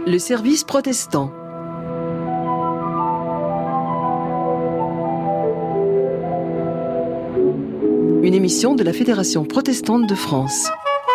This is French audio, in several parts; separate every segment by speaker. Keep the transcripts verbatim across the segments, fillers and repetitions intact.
Speaker 1: Le service protestant. Une émission de la Fédération protestante de France.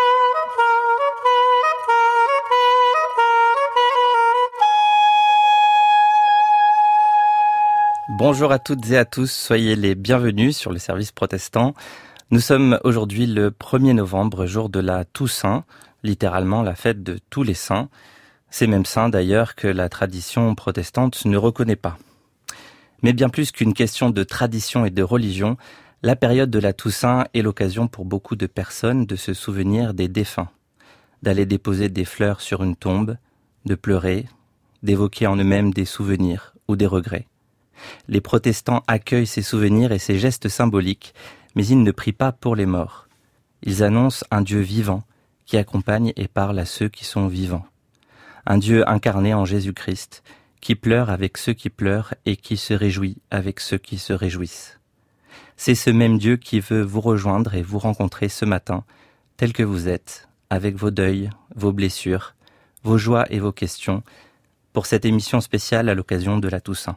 Speaker 2: Bonjour à toutes et à tous, soyez les bienvenus sur le service protestant. Nous sommes aujourd'hui le premier novembre, jour de la Toussaint, littéralement la fête de tous les saints. Ces mêmes saints d'ailleurs que la tradition protestante ne reconnaît pas. Mais bien plus qu'une question de tradition et de religion, la période de la Toussaint est l'occasion pour beaucoup de personnes de se souvenir des défunts, d'aller déposer des fleurs sur une tombe, de pleurer, d'évoquer en eux-mêmes des souvenirs ou des regrets. Les protestants accueillent ces souvenirs et ces gestes symboliques, mais ils ne prient pas pour les morts. Ils annoncent un Dieu vivant qui accompagne et parle à ceux qui sont vivants. Un Dieu incarné en Jésus-Christ, qui pleure avec ceux qui pleurent et qui se réjouit avec ceux qui se réjouissent. C'est ce même Dieu qui veut vous rejoindre et vous rencontrer ce matin, tel que vous êtes, avec vos deuils, vos blessures, vos joies et vos questions, pour cette émission spéciale à l'occasion de la Toussaint.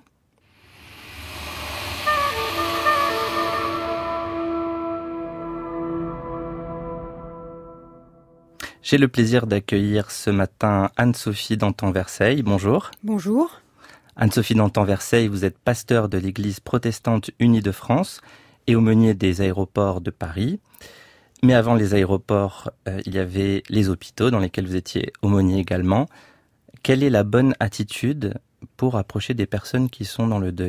Speaker 2: J'ai le plaisir d'accueillir ce matin Anne-Sophie Dantan-Verseil. Bonjour.
Speaker 3: Bonjour.
Speaker 2: Anne-Sophie Dantan-Verseil, vous êtes pasteur de l'Église protestante unie de France et aumônier des aéroports de Paris. Mais avant les aéroports, euh, il y avait les hôpitaux dans lesquels vous étiez aumônier également. Quelle est la bonne attitude pour approcher des personnes qui sont dans le deuil ?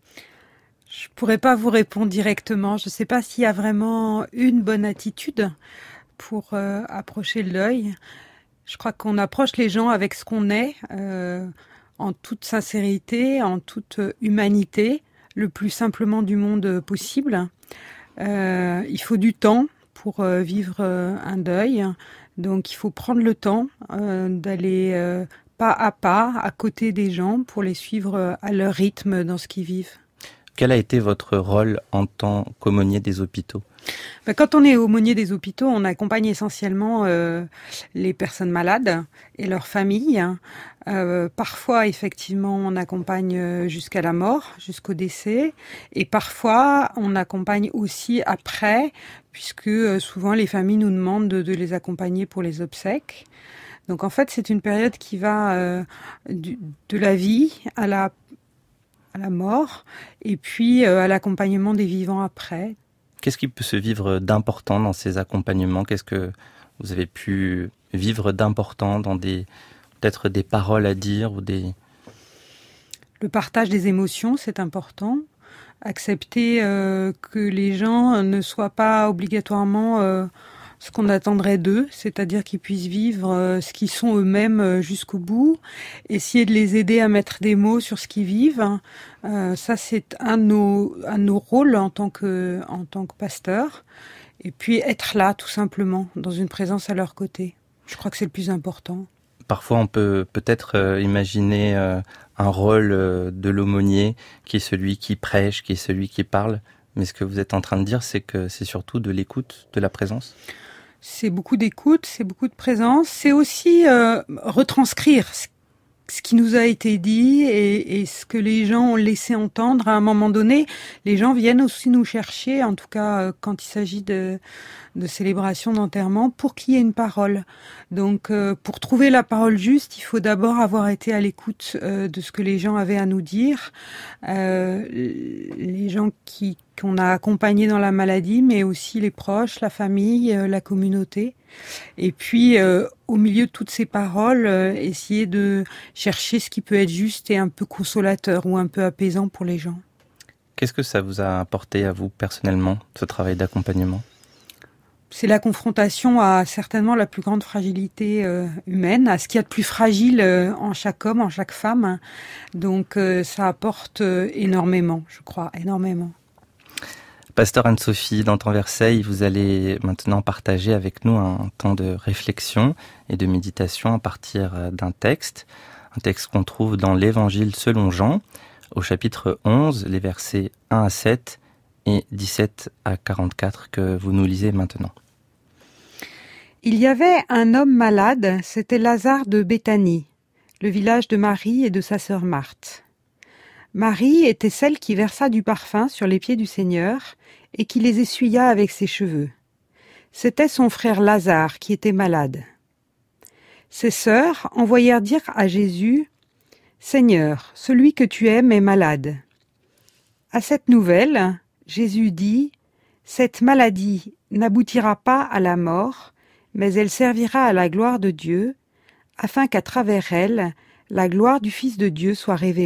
Speaker 3: Je pourrais pas vous répondre directement. Je ne sais pas s'il y a vraiment une bonne attitude pour euh, approcher le deuil. Je crois qu'on approche les gens avec ce qu'on est, euh, en toute sincérité, en toute humanité, le plus simplement du monde possible. Euh, il faut du temps pour euh, vivre euh, un deuil, donc il faut prendre le temps euh, d'aller euh, pas à pas à côté des gens pour les suivre euh, à leur rythme dans ce qu'ils vivent.
Speaker 2: Quel a été votre rôle en tant qu'aumônier des hôpitaux ?
Speaker 3: Ben, quand on est aumônier des hôpitaux, on accompagne essentiellement euh, les personnes malades et leurs familles. Euh, parfois, effectivement, on accompagne jusqu'à la mort, jusqu'au décès. Et parfois, on accompagne aussi après, puisque euh, souvent les familles nous demandent de, de les accompagner pour les obsèques. Donc en fait, c'est une période qui va euh, du, de la vie à la à la mort, et puis euh, à l'accompagnement des vivants après.
Speaker 2: Qu'est-ce qui peut se vivre d'important dans ces accompagnements ? Qu'est-ce que vous avez pu vivre d'important dans des, peut-être des paroles à dire ou des...
Speaker 3: Le partage des émotions, c'est important. Accepter euh, que les gens ne soient pas obligatoirement euh, ce qu'on attendrait d'eux, c'est-à-dire qu'ils puissent vivre euh, ce qu'ils sont eux-mêmes euh, jusqu'au bout. Essayer de les aider à mettre des mots sur ce qu'ils vivent. Euh, ça, c'est un de nos, un de nos rôles en tant que, en tant que pasteur. Et puis être là, tout simplement, dans une présence à leur côté. Je crois que c'est le plus important.
Speaker 2: Parfois, on peut peut-être euh, imaginer euh, un rôle euh, de l'aumônier qui est celui qui prêche, qui est celui qui parle. Mais ce que vous êtes en train de dire, c'est que c'est surtout de l'écoute, de la présence.
Speaker 3: C'est beaucoup d'écoute, c'est beaucoup de présence. C'est aussi euh, retranscrire ce, ce qui nous a été dit et, et ce que les gens ont laissé entendre à un moment donné. Les gens viennent aussi nous chercher, en tout cas euh, quand il s'agit de, de célébration d'enterrement, pour qu'il y ait une parole. Donc euh, pour trouver la parole juste, il faut d'abord avoir été à l'écoute euh, de ce que les gens avaient à nous dire. Euh, les gens qui qu'on a accompagnés dans la maladie, mais aussi les proches, la famille, euh, la communauté. Et puis, euh, au milieu de toutes ces paroles, euh, essayer de chercher ce qui peut être juste et un peu consolateur ou un peu apaisant pour les gens.
Speaker 2: Qu'est-ce que ça vous a apporté à vous personnellement, ce travail d'accompagnement ?
Speaker 3: C'est la confrontation à certainement la plus grande fragilité euh, humaine, à ce qu'il y a de plus fragile euh, en chaque homme, en chaque femme. Donc, euh, ça apporte euh, énormément, je crois, énormément.
Speaker 2: Pasteur Anne-Sophie Dantan-Verseil, vous allez maintenant partager avec nous un temps de réflexion et de méditation à partir d'un texte, un texte qu'on trouve dans l'Évangile selon Jean, au chapitre onze, les versets un à sept et dix-sept à quarante-quatre que vous nous lisez maintenant.
Speaker 3: Il y avait un homme malade, c'était Lazare de Béthanie, le village de Marie et de sa sœur Marthe. Marie était celle qui versa du parfum sur les pieds du Seigneur et qui les essuya avec ses cheveux. C'était son frère Lazare qui était malade. Ses sœurs envoyèrent dire à Jésus « Seigneur, celui que tu aimes est malade. » À cette nouvelle, Jésus dit « Cette maladie n'aboutira pas à la mort, mais elle servira à la gloire de Dieu, afin qu'à travers elle, la gloire du Fils de Dieu soit révélée. »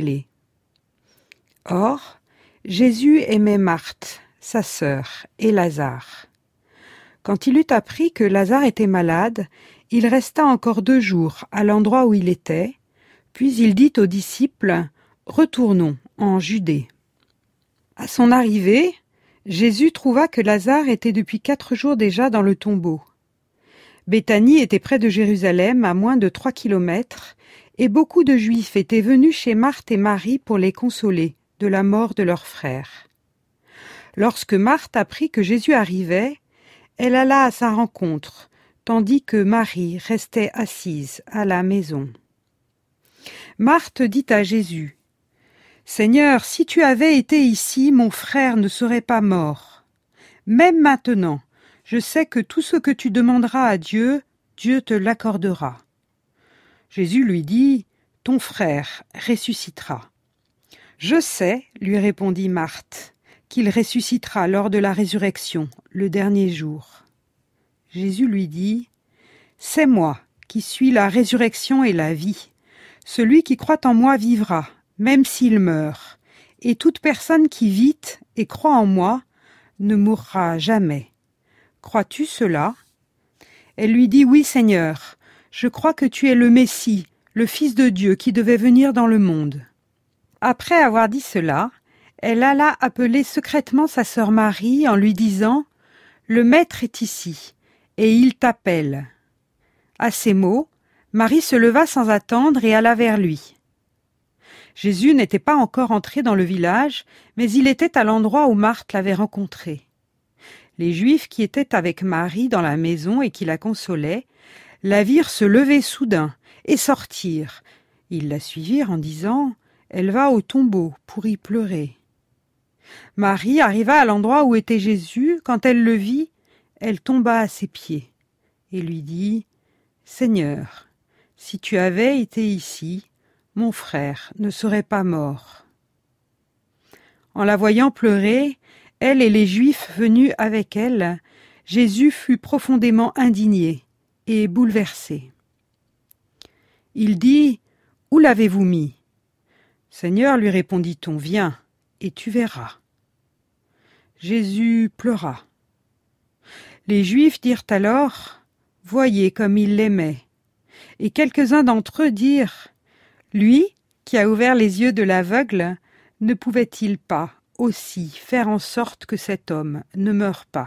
Speaker 3: Or, Jésus aimait Marthe, sa sœur, et Lazare. Quand il eut appris que Lazare était malade, il resta encore deux jours à l'endroit où il était, puis il dit aux disciples « Retournons en Judée. » À son arrivée, Jésus trouva que Lazare était depuis quatre jours déjà dans le tombeau. Béthanie était près de Jérusalem, à moins de trois kilomètres, et beaucoup de Juifs étaient venus chez Marthe et Marie pour les consoler de la mort de leur frère. Lorsque Marthe apprit que Jésus arrivait, elle alla à sa rencontre, tandis que Marie restait assise à la maison. Marthe dit à Jésus, « Seigneur, si tu avais été ici, mon frère ne serait pas mort. Même maintenant, je sais que tout ce que tu demanderas à Dieu, Dieu te l'accordera. » Jésus lui dit, « Ton frère ressuscitera. » « Je sais, lui répondit Marthe, qu'il ressuscitera lors de la résurrection, le dernier jour. » Jésus lui dit, « C'est moi qui suis la résurrection et la vie. Celui qui croit en moi vivra, même s'il meurt, et toute personne qui vit et croit en moi ne mourra jamais. Crois-tu cela ?» Elle lui dit, « Oui, Seigneur, je crois que tu es le Messie, le Fils de Dieu qui devait venir dans le monde. » Après avoir dit cela, elle alla appeler secrètement sa sœur Marie en lui disant « Le Maître est ici, et il t'appelle. » À ces mots, Marie se leva sans attendre et alla vers lui. Jésus n'était pas encore entré dans le village, mais il était à l'endroit où Marthe l'avait rencontré. Les Juifs qui étaient avec Marie dans la maison et qui la consolaient, la virent se lever soudain et sortir. Ils la suivirent en disant « Elle va au tombeau pour y pleurer. » Marie arriva à l'endroit où était Jésus. Quand elle le vit, elle tomba à ses pieds et lui dit « Seigneur, si tu avais été ici, mon frère ne serait pas mort. » En la voyant pleurer, elle et les Juifs venus avec elle, Jésus fut profondément indigné et bouleversé. Il dit « Où l'avez-vous mis ?» « Seigneur, lui répondit-on, viens, et tu verras. » Jésus pleura. Les Juifs dirent alors « Voyez comme il l'aimait. » Et quelques-uns d'entre eux dirent « Lui, qui a ouvert les yeux de l'aveugle, ne pouvait-il pas aussi faire en sorte que cet homme ne meure pas ?»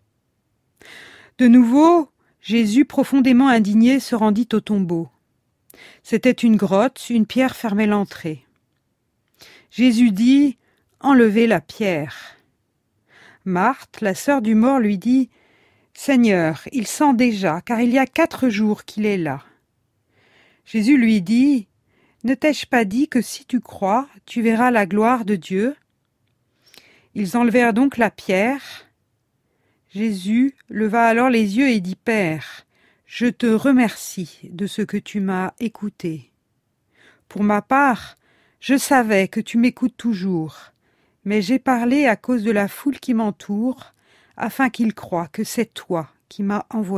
Speaker 3: De nouveau, Jésus, profondément indigné, se rendit au tombeau. C'était une grotte, une pierre fermait l'entrée. Jésus dit « Enlevez la pierre. » Marthe, la sœur du mort, lui dit « Seigneur, il sent déjà, car il y a quatre jours qu'il est là. » Jésus lui dit « Ne t'ai-je pas dit que si tu crois, tu verras la gloire de Dieu ?» Ils enlevèrent donc la pierre. Jésus leva alors les yeux et dit « Père, je te remercie de ce que tu m'as écouté. Pour ma part, je savais que tu m'écoutes toujours, mais j'ai parlé à cause de la foule qui m'entoure, afin qu'ils croient que c'est toi qui m'as envoyé. »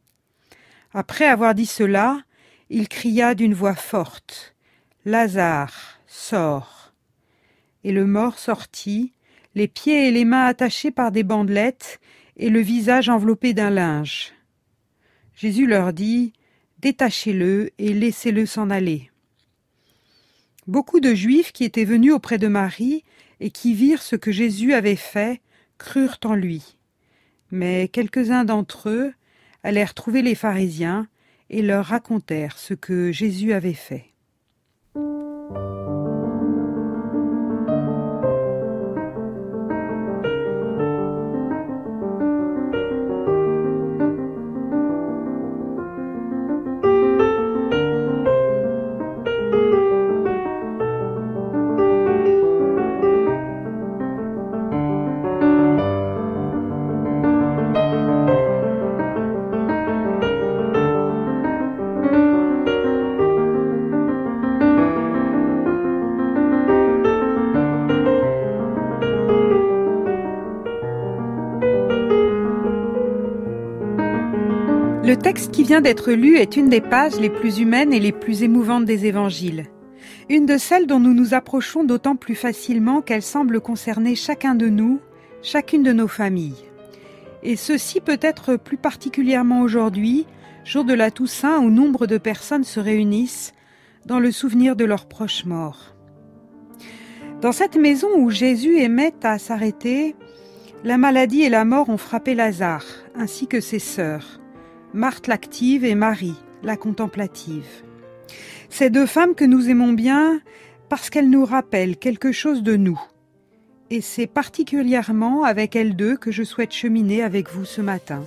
Speaker 3: Après avoir dit cela, il cria d'une voix forte « Lazare, sors !» Et le mort sortit, les pieds et les mains attachés par des bandelettes et le visage enveloppé d'un linge. Jésus leur dit « Détachez-le et laissez-le s'en aller. » Beaucoup de Juifs qui étaient venus auprès de Marie et qui virent ce que Jésus avait fait crurent en lui. Mais quelques-uns d'entre eux allèrent trouver les pharisiens et leur racontèrent ce que Jésus avait fait. Le texte qui vient d'être lu est une des pages les plus humaines et les plus émouvantes des évangiles. Une de celles dont nous nous approchons d'autant plus facilement qu'elle semble concerner chacun de nous, chacune de nos familles. Et ceci peut-être plus particulièrement aujourd'hui, jour de la Toussaint où nombre de personnes se réunissent dans le souvenir de leurs proches morts. Dans cette maison où Jésus aimait à s'arrêter, la maladie et la mort ont frappé Lazare, ainsi que ses sœurs, Marthe l'active et Marie, la contemplative. Ces deux femmes que nous aimons bien parce qu'elles nous rappellent quelque chose de nous. Et c'est particulièrement avec elles deux que je souhaite cheminer avec vous ce matin.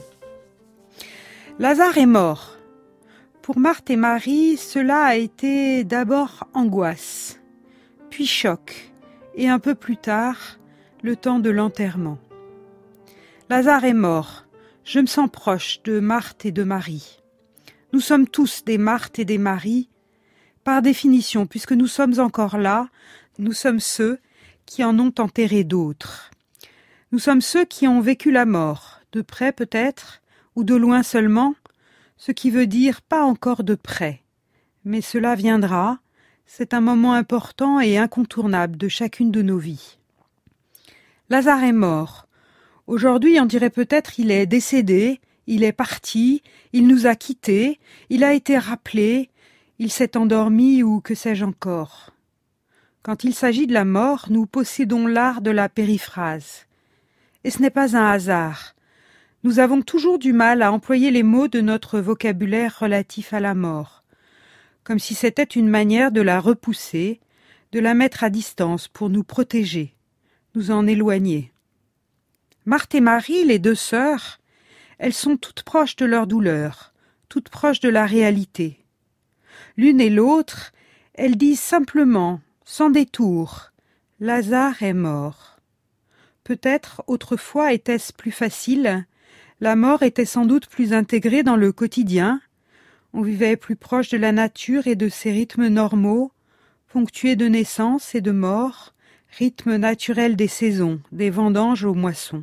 Speaker 3: Lazare est mort. Pour Marthe et Marie, cela a été d'abord angoisse, puis choc, et un peu plus tard, le temps de l'enterrement. Lazare est mort. Je me sens proche de Marthe et de Marie. Nous sommes tous des Marthe et des Marie. Par définition, puisque nous sommes encore là, nous sommes ceux qui en ont enterré d'autres. Nous sommes ceux qui ont vécu la mort, de près peut-être, ou de loin seulement, ce qui veut dire pas encore de près. Mais cela viendra, c'est un moment important et incontournable de chacune de nos vies. Lazare est mort. Aujourd'hui, on dirait peut-être il est décédé, il est parti, il nous a quittés, il a été rappelé, il s'est endormi ou que sais-je encore. Quand il s'agit de la mort, nous possédons l'art de la périphrase. Et ce n'est pas un hasard. Nous avons toujours du mal à employer les mots de notre vocabulaire relatif à la mort, comme si c'était une manière de la repousser, de la mettre à distance pour nous protéger, nous en éloigner. Marthe et Marie, les deux sœurs, elles sont toutes proches de leur douleur, toutes proches de la réalité. L'une et l'autre, elles disent simplement, sans détour, « Lazare est mort ». Peut-être, autrefois, était-ce plus facile, la mort était sans doute plus intégrée dans le quotidien, on vivait plus proche de la nature et de ses rythmes normaux, ponctués de naissance et de mort, rythme naturel des saisons, des vendanges aux moissons.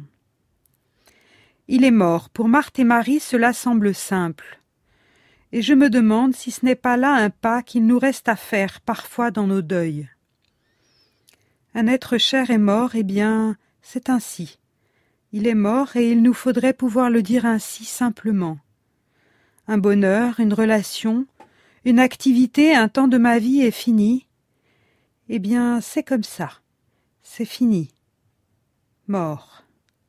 Speaker 3: Il est mort. Pour Marthe et Marie, cela semble simple. Et je me demande si ce n'est pas là un pas qu'il nous reste à faire parfois dans nos deuils. Un être cher est mort, eh bien, c'est ainsi. Il est mort et il nous faudrait pouvoir le dire ainsi simplement. Un bonheur, une relation, une activité, un temps de ma vie est fini. Eh bien, c'est comme ça. C'est fini. Mort.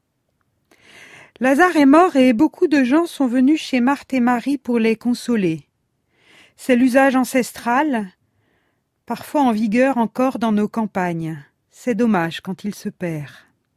Speaker 3: Lazare est mort et beaucoup de gens sont venus chez Marthe et Marie pour les consoler. C'est l'usage ancestral, parfois en vigueur encore dans nos campagnes. C'est dommage quand il se perd.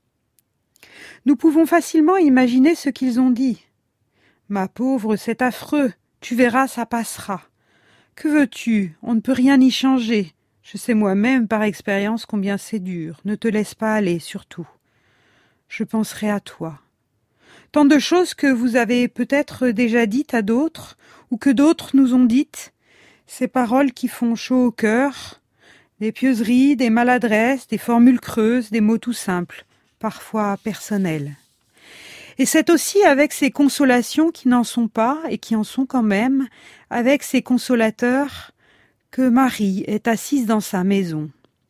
Speaker 3: Nous pouvons facilement imaginer ce qu'ils ont dit. « Ma pauvre, c'est affreux, tu verras, ça passera. Que veux-tu? On ne peut rien y changer. Je sais moi-même par expérience combien c'est dur. Ne te laisse pas aller, surtout. Je penserai à toi. » Tant de choses que vous avez peut-être déjà dites à d'autres, ou que d'autres nous ont dites, ces paroles qui font chaud au cœur, des pieuseries, des maladresses, des formules creuses, des mots tout simples, parfois personnels. Et c'est aussi avec ces consolations qui n'en sont pas, et qui en sont quand même, avec ces consolateurs, que Marie est assise dans sa maison.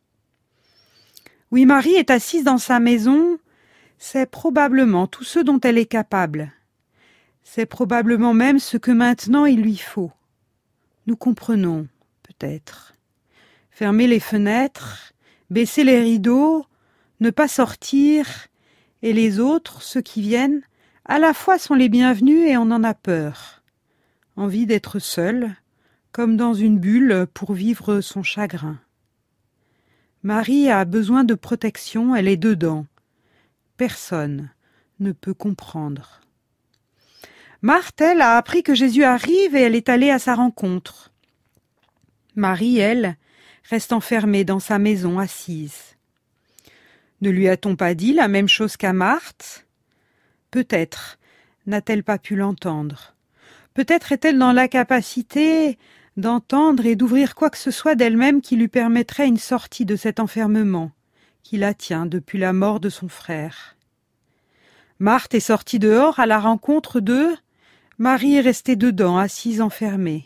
Speaker 3: Oui, Marie est assise dans sa maison, c'est probablement tout ce dont elle est capable. C'est probablement même ce que maintenant il lui faut. Nous comprenons, peut-être. Fermer les fenêtres, baisser les rideaux, ne pas sortir, et les autres, ceux qui viennent, à la fois sont les bienvenus et on en a peur. Envie d'être seul, comme dans une bulle pour vivre son chagrin. Marie a besoin de protection, elle est dedans. Personne ne peut comprendre. Marthe, elle, a appris que Jésus arrive et elle est allée à sa rencontre. Marie, elle, reste enfermée dans sa maison assise. Ne lui a-t-on pas dit la même chose qu'à Marthe? Peut-être n'a-t-elle pas pu l'entendre. Peut-être est-elle dans l'incapacité d'entendre et d'ouvrir quoi que ce soit d'elle-même qui lui permettrait une sortie de cet enfermement qui la tient depuis la mort de son frère. Marthe est sortie dehors à la rencontre de Marie est restée dedans, assise enfermée.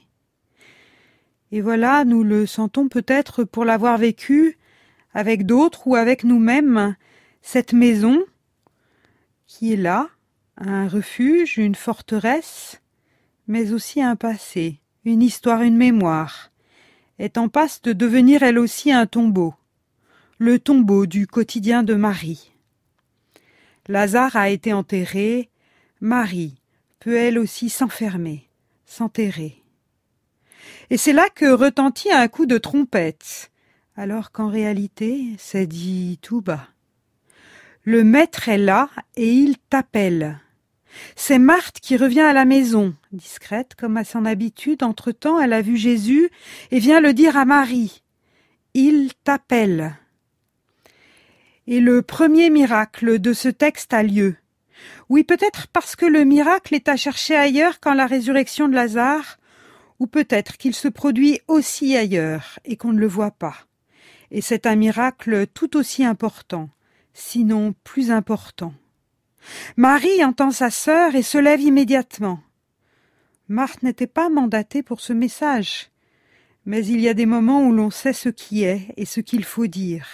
Speaker 3: Et voilà, nous le sentons peut-être pour l'avoir vécu avec d'autres ou avec nous-mêmes, cette maison qui est là, un refuge, une forteresse, mais aussi un passé, une histoire, une mémoire, est en passe de devenir elle aussi un tombeau, le tombeau du quotidien de Marie. Lazare a été enterré, Marie peut elle aussi s'enfermer, s'enterrer. Et c'est là que retentit un coup de trompette, alors qu'en réalité, c'est dit tout bas. Le maître est là et il t'appelle. C'est Marthe qui revient à la maison, discrète comme à son habitude. Entre-temps, elle a vu Jésus et vient le dire à Marie. Il t'appelle. Et le premier miracle de ce texte a lieu. Oui, peut-être parce que le miracle est à chercher ailleurs qu'en la résurrection de Lazare, ou peut-être qu'il se produit aussi ailleurs et qu'on ne le voit pas. Et c'est un miracle tout aussi important, sinon plus important. Marie entend sa sœur et se lève immédiatement. Marthe n'était pas mandatée pour ce message, mais il y a des moments où l'on sait ce qui est et ce qu'il faut dire.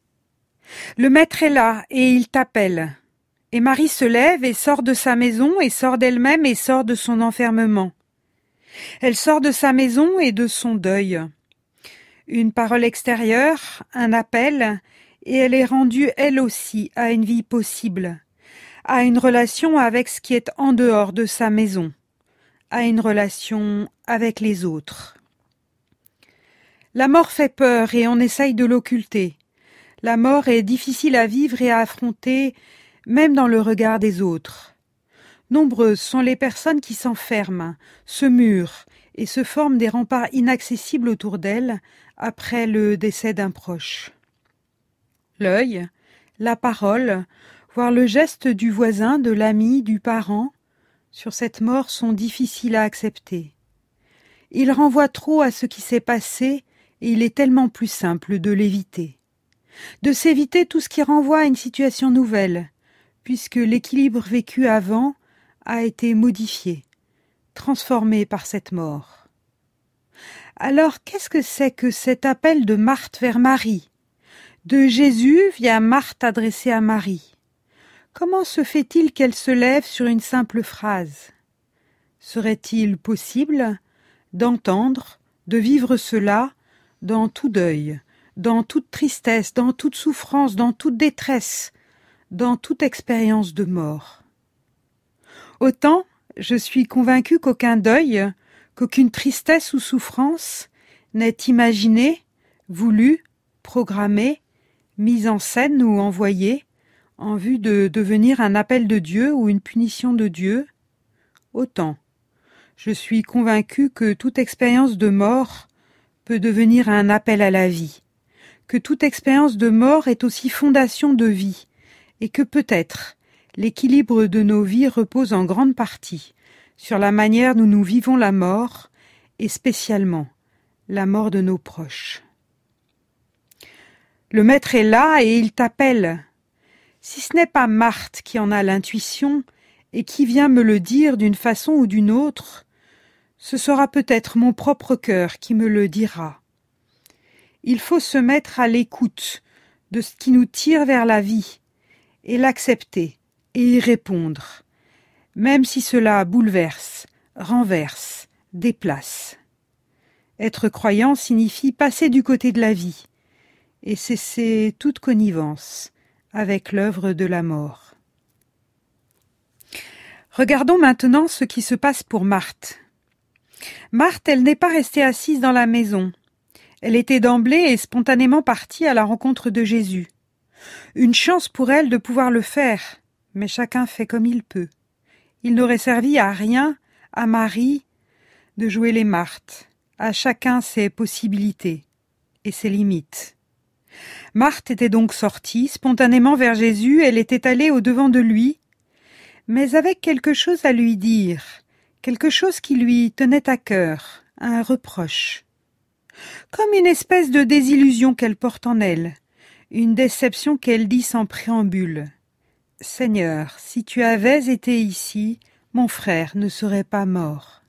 Speaker 3: Le maître est là et il t'appelle. Et Marie se lève et sort de sa maison et sort d'elle-même et sort de son enfermement. Elle sort de sa maison et de son deuil. Une parole extérieure, un appel, et elle est rendue elle aussi à une vie possible, à une relation avec ce qui est en dehors de sa maison, à une relation avec les autres. La mort fait peur et on essaye de l'occulter. La mort est difficile à vivre et à affronter, même dans le regard des autres. Nombreuses sont les personnes qui s'enferment, se murent et se forment des remparts inaccessibles autour d'elles après le décès d'un proche. L'œil, la parole, voire le geste du voisin, de l'ami, du parent, sur cette mort sont difficiles à accepter. Ils renvoient trop à ce qui s'est passé et il est tellement plus simple de l'éviter. De s'éviter tout ce qui renvoie à une situation nouvelle, puisque l'équilibre vécu avant a été modifié, transformé par cette mort. Alors, qu'est-ce que c'est que cet appel de Marthe vers Marie, de Jésus via Marthe adressée à Marie? Comment se fait-il qu'elle se lève sur une simple phrase? Serait-il possible d'entendre, de vivre cela dans tout deuil, dans toute tristesse, dans toute souffrance, dans toute détresse, dans toute expérience de mort? Autant, je suis convaincue qu'aucun deuil, qu'aucune tristesse ou souffrance n'est imaginée, voulue, programmée, mise en scène ou envoyée en vue de devenir un appel de Dieu ou une punition de Dieu. Autant, je suis convaincue que toute expérience de mort peut devenir un appel à la vie, que toute expérience de mort est aussi fondation de vie, et que peut-être l'équilibre de nos vies repose en grande partie sur la manière dont nous vivons la mort, et spécialement la mort de nos proches. Le Maître est là et il t'appelle. Si ce n'est pas Marthe qui en a l'intuition et qui vient me le dire d'une façon ou d'une autre, ce sera peut-être mon propre cœur qui me le dira. Il faut se mettre à l'écoute de ce qui nous tire vers la vie et l'accepter et y répondre, même si cela bouleverse, renverse, déplace. Être croyant signifie passer du côté de la vie et cesser toute connivence avec l'œuvre de la mort. Regardons maintenant ce qui se passe pour Marthe. Marthe, elle n'est pas restée assise dans la maison. Elle était d'emblée et spontanément partie à la rencontre de Jésus. Une chance pour elle de pouvoir le faire, mais chacun fait comme il peut. Il n'aurait servi à rien, à Marie, de jouer les Marthes. À chacun ses possibilités et ses limites. Marthe était donc sortie, spontanément vers Jésus, elle était allée au-devant de lui, mais avec quelque chose à lui dire, quelque chose qui lui tenait à cœur, un reproche. Comme une espèce de désillusion qu'elle porte en elle, une déception qu'elle dit sans préambule. « Seigneur, si tu avais été ici, mon frère ne serait pas mort.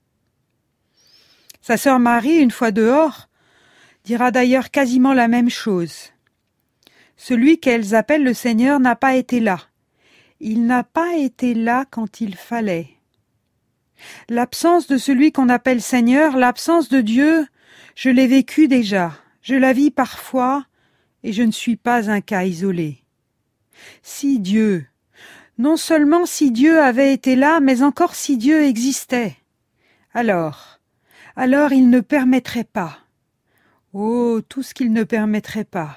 Speaker 3: Sa sœur Marie, une fois dehors, dira d'ailleurs quasiment la même chose. Celui qu'elles appellent le Seigneur n'a pas été là. Il n'a pas été là quand il fallait. L'absence de celui qu'on appelle Seigneur, l'absence de Dieu, je l'ai vécue déjà, je la vis parfois, et je ne suis pas un cas isolé. Si Dieu, non seulement si Dieu avait été là, mais encore si Dieu existait, alors, alors il ne permettrait pas. Oh, tout ce qu'il ne permettrait pas.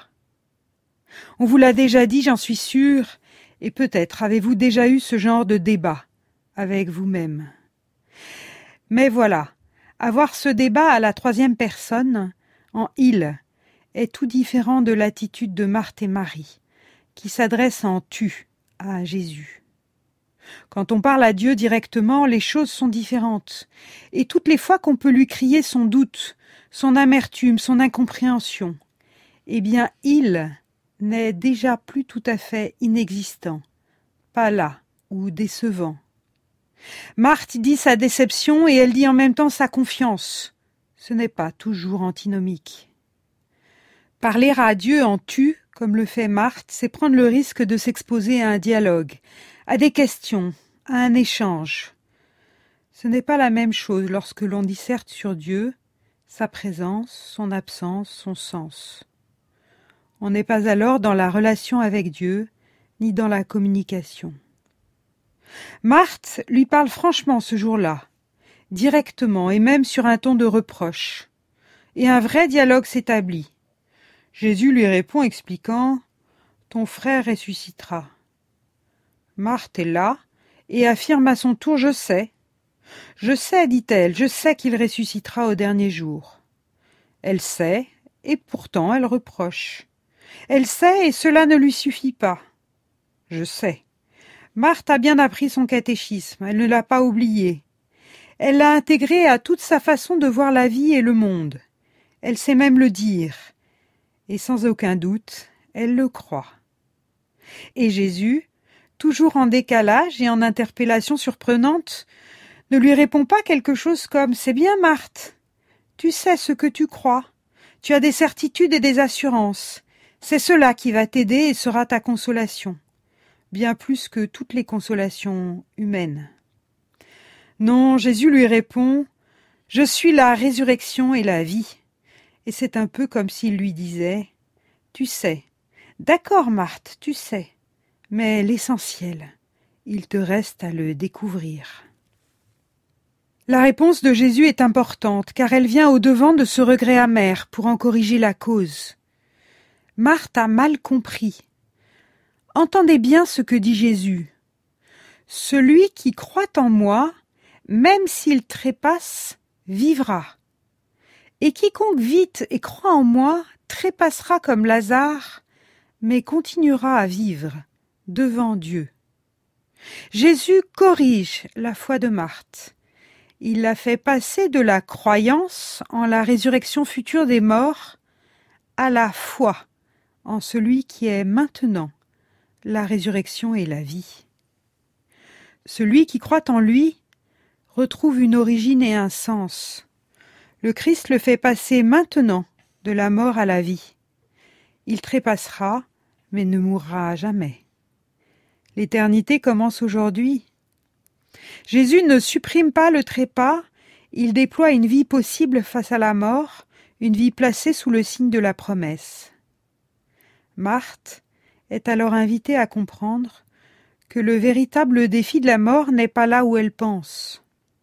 Speaker 3: On vous l'a déjà dit, j'en suis sûre, et peut-être avez-vous déjà eu ce genre de débat avec vous-même. Mais voilà, avoir ce débat à la troisième personne, en « il », est tout différent de l'attitude de Marthe et Marie, qui s'adressent en « tu » à Jésus. Quand on parle à Dieu directement, les choses sont différentes, et toutes les fois qu'on peut lui crier son doute, son amertume, son incompréhension, eh bien « il » n'est déjà plus tout à fait inexistant, pas là ou décevant. Marthe dit sa déception et elle dit en même temps sa confiance. Ce n'est pas toujours antinomique. Parler à Dieu en tu, comme le fait Marthe, c'est prendre le risque de s'exposer à un dialogue, à des questions, à un échange. Ce n'est pas la même chose lorsque l'on disserte sur Dieu, sa présence, son absence, son sens. On n'est pas alors dans la relation avec Dieu, ni dans la communication. Marthe lui parle franchement ce jour-là, directement et même sur un ton de reproche. Et un vrai dialogue s'établit. Jésus lui répond expliquant « Ton frère ressuscitera ». Marthe est là et affirme à son tour « Je sais ». « Je sais, dit-elle, je sais qu'il ressuscitera au dernier jour. » Elle sait et pourtant elle reproche. Elle sait et cela ne lui suffit pas. « Je sais. » Marthe a bien appris son catéchisme, elle ne l'a pas oublié. Elle l'a intégré à toute sa façon de voir la vie et le monde. Elle sait même le dire. Et sans aucun doute, elle le croit. Et Jésus, toujours en décalage et en interpellation surprenante, ne lui répond pas quelque chose comme « C'est bien, Marthe. Tu sais ce que tu crois. Tu as des certitudes et des assurances. C'est cela qui va t'aider et sera ta consolation. » Bien plus que toutes les consolations humaines. Non, Jésus lui répond « Je suis la résurrection et la vie. » Et c'est un peu comme s'il lui disait « Tu sais, d'accord Marthe, tu sais, mais l'essentiel, il te reste à le découvrir. » La réponse de Jésus est importante, car elle vient au-devant de ce regret amer pour en corriger la cause. Marthe a mal compris. Entendez bien ce que dit Jésus. « Celui qui croit en moi, même s'il trépasse, vivra. Et quiconque vit et croit en moi, trépassera comme Lazare, mais continuera à vivre devant Dieu. » Jésus corrige la foi de Marthe. Il la fait passer de la croyance en la résurrection future des morts à la foi en celui qui est maintenant la résurrection et la vie. Celui qui croit en lui retrouve une origine et un sens. Le Christ le fait passer maintenant de la mort à la vie. Il trépassera, mais ne mourra jamais. L'éternité commence aujourd'hui. Jésus ne supprime pas le trépas, il déploie une vie possible face à la mort, une vie placée sous le signe de la promesse. Marthe est alors invitée à comprendre que le véritable défi de la mort n'est pas là où elle pense.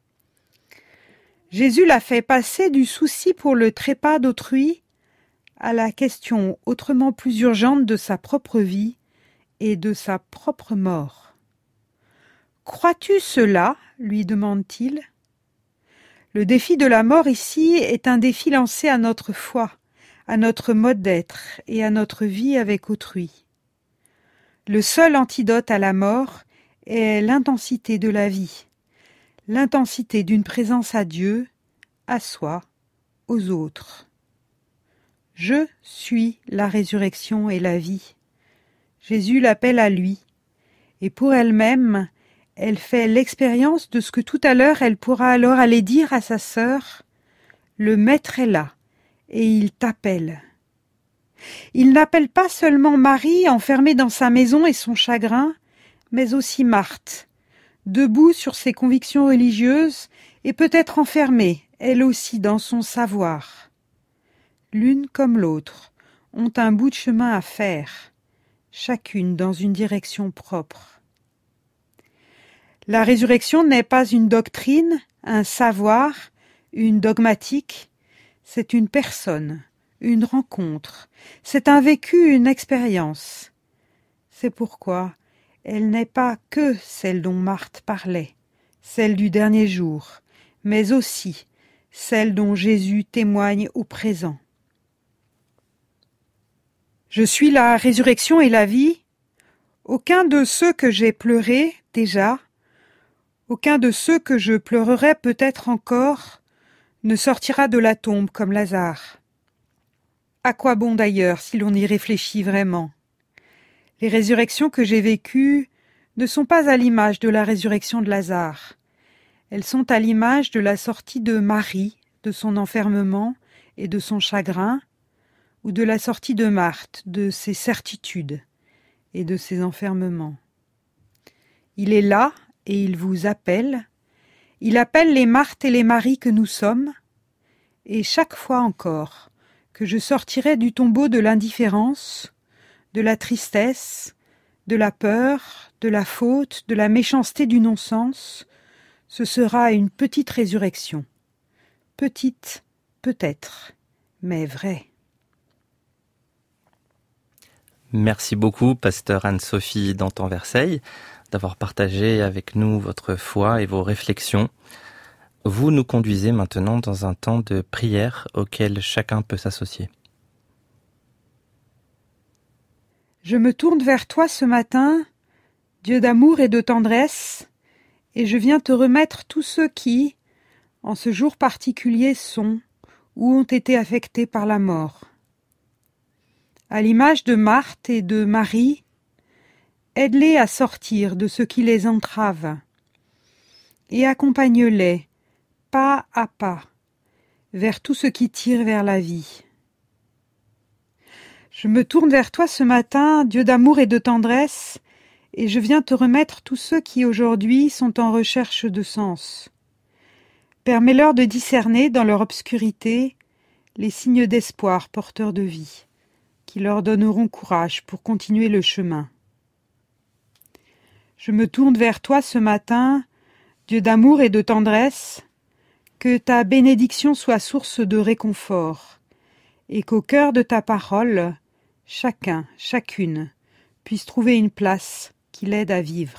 Speaker 3: Jésus la fait passer du souci pour le trépas d'autrui à la question autrement plus urgente de sa propre vie et de sa propre mort. « Crois-tu cela ?» lui demande-t-il. Le défi de la mort ici est un défi lancé à notre foi, à notre mode d'être et à notre vie avec autrui. Le seul antidote à la mort est l'intensité de la vie, l'intensité d'une présence à Dieu, à soi, aux autres. Je suis la résurrection et la vie. Jésus l'appelle à lui, et pour elle-même, Elle fait l'expérience de ce que tout à l'heure elle pourra alors aller dire à sa sœur « Le Maître est là, et il t'appelle ». Il n'appelle pas seulement Marie enfermée dans sa maison et son chagrin, mais aussi Marthe, debout sur ses convictions religieuses et peut-être enfermée, elle aussi, dans son savoir. L'une comme l'autre ont un bout de chemin à faire, chacune dans une direction propre. La résurrection n'est pas une doctrine, un savoir, une dogmatique, c'est une personne, une rencontre, c'est un vécu, une expérience. C'est pourquoi elle n'est pas que celle dont Marthe parlait, celle du dernier jour, mais aussi celle dont Jésus témoigne au présent. Je suis la résurrection et la vie. Aucun de ceux que j'ai pleurés déjà, aucun de ceux que je pleurerai peut-être encore, ne sortira de la tombe comme Lazare. À quoi bon d'ailleurs si l'on y réfléchit vraiment? Les résurrections que j'ai vécues ne sont pas à l'image de la résurrection de Lazare. Elles sont à l'image de la sortie de Marie, de son enfermement et de son chagrin, ou de la sortie de Marthe, de ses certitudes et de ses enfermements. Il est là et il vous appelle. Il appelle les Marthe et les Marie que nous sommes, et chaque fois encore que je sortirai du tombeau de l'indifférence, de la tristesse, de la peur, de la faute, de la méchanceté du non-sens, ce sera une petite résurrection. Petite, peut-être, mais vraie.
Speaker 2: Merci beaucoup, pasteur Anne-Sophie Dantan-Verseil, d'avoir partagé avec nous votre foi et vos réflexions. Vous nous conduisez maintenant dans un temps de prière auquel chacun peut s'associer.
Speaker 3: Je me tourne vers toi ce matin, Dieu d'amour et de tendresse, et je viens te remettre tous ceux qui, en ce jour particulier, sont ou ont été affectés par la mort. À l'image de Marthe et de Marie, aide-les à sortir de ce qui les entrave et accompagne-les, pas à pas, vers tout ce qui tire vers la vie. Je me tourne vers toi ce matin, Dieu d'amour et de tendresse, et je viens te remettre tous ceux qui aujourd'hui sont en recherche de sens. Permets-leur de discerner dans leur obscurité les signes d'espoir porteurs de vie, qui leur donneront courage pour continuer le chemin. Je me tourne vers toi ce matin, Dieu d'amour et de tendresse, que ta bénédiction soit source de réconfort, et qu'au cœur de ta parole, chacun, chacune, puisse trouver une place qui l'aide à vivre.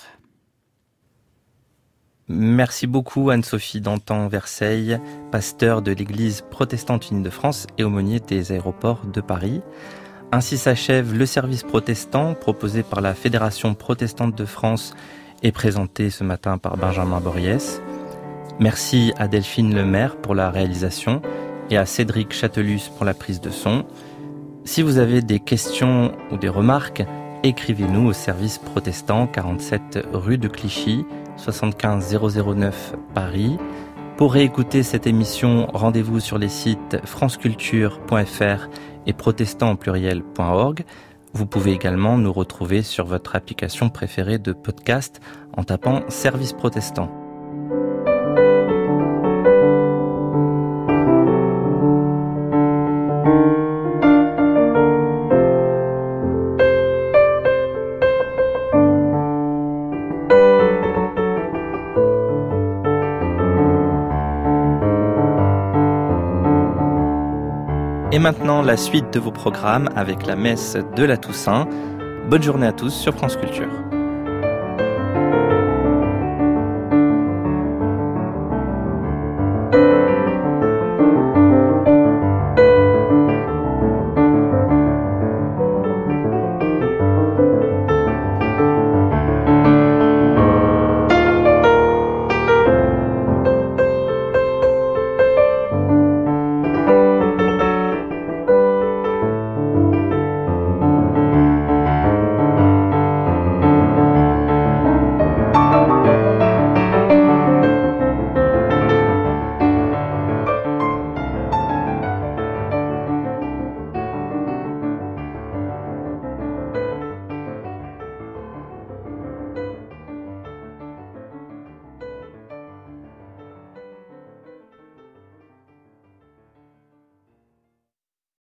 Speaker 2: Merci beaucoup Anne-Sophie Dantan-Verseil, pasteur de l'Église protestante unie de France et aumônier des aéroports de Paris. Ainsi s'achève le service protestant proposé par la Fédération protestante de France et présenté ce matin par Benjamin Boriès. Merci à Delphine Lemaire pour la réalisation et à Cédric Chatelus pour la prise de son. Si vous avez des questions ou des remarques, écrivez-nous au service protestant, quarante-sept rue de Clichy, soixante-quinze zéro zéro neuf Paris. Pour réécouter cette émission, rendez-vous sur les sites franceculture point f r et protestant au pluriel point org. Vous pouvez également nous retrouver sur votre application préférée de podcast en tapant Service Protestant. Et maintenant, la suite de vos programmes avec la messe de la Toussaint. Bonne journée à tous sur France Culture.